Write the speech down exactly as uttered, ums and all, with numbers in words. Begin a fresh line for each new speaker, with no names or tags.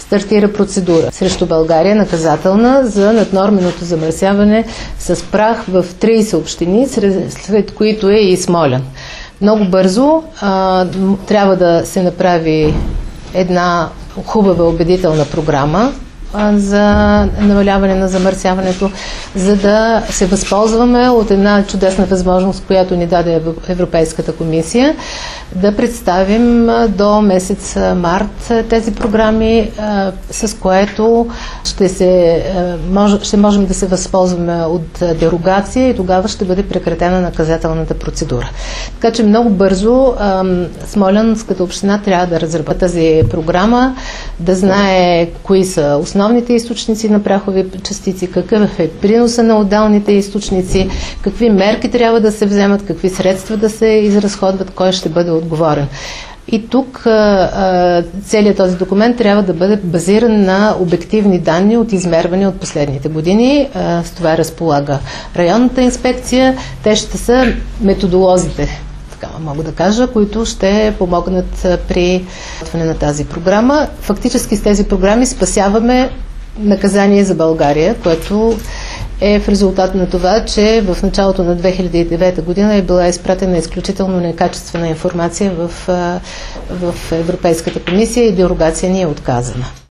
стартира процедура срещу България, наказателна, за наднорменото замърсяване с прах в трийсет общини, сред, сред които е и Смолян. Много бързо а, трябва да се направи една хубава, убедителна програма за намаляване на замърсяването, за да се възползваме от една чудесна възможност, която ни даде Европейската комисия, да представим до месец март тези програми, с което ще, се, ще можем да се възползваме от дерогация и тогава ще бъде прекратена наказателната процедура. Така че много бързо Смолянската община трябва да разработи тази програма, да знае кои са основните източници на прахови частици, какъв е приноса на отделните източници, какви мерки трябва да се вземат, какви средства да се изразходват, кой ще бъде отговорен. И тук целият този документ трябва да бъде базиран на обективни данни от измерване от последните години. С това разполага районната инспекция. Те ще са методолозите, така мога да кажа, които ще помогнат при отване на тази програма. Фактически с тези програми спасяваме наказание за България, което е в резултат на това, че в началото на две хиляди и девета година е била изпратена изключително некачествена информация в, в Европейската комисия и дерогация ни е отказана.